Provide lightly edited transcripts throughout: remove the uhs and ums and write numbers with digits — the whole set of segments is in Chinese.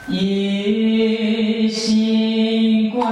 一心归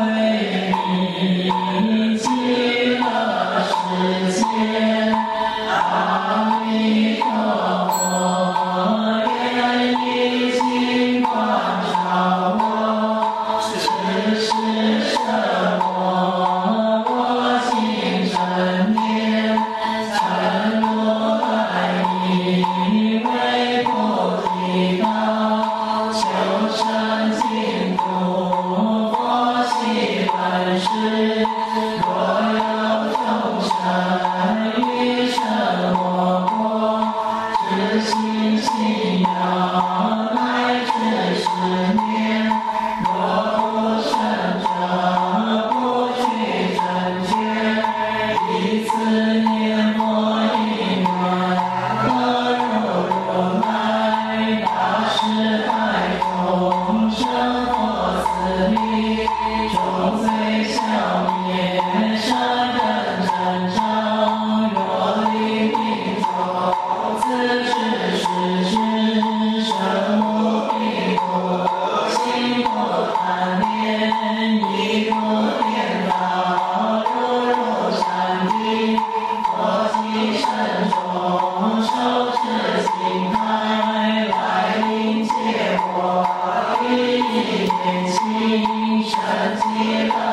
你，极乐世界。阿弥陀佛，愿以金光照我，世世摄我心正念，参罗百亿为菩提道，求生净土，佛系本师。若有众生欲生我国，知心信仰乃至10年，若不生者，不取正觉。以此念佛因缘，得如来大士大众生佛此力，众罪消灭，善根增长。若离病中，自知是知，身无病苦，心不贪恋，一入颠倒，入山地。佛即身中，手持金牌，来迎接我，一念清，身即